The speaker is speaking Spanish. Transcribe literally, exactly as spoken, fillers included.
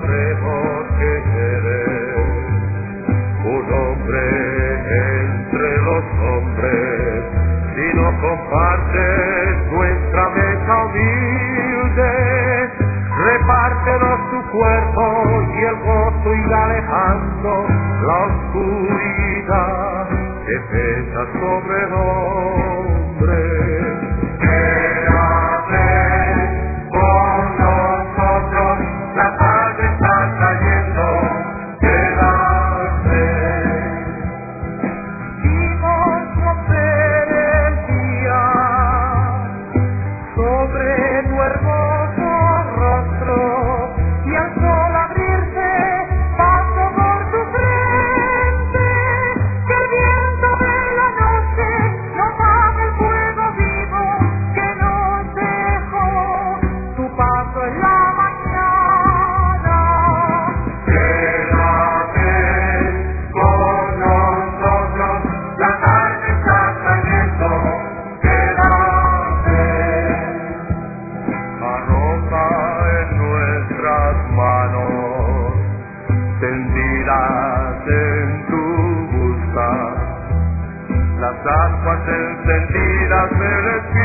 sabremos que eres un hombre entre los hombres. Si no compartes nuestra mesa humilde, repártenos tu cuerpo y el gozo irá alejando la oscuridad que pesa sobre el hombre. Tendidas en tu busca, las ascuas encendidas del espíritu.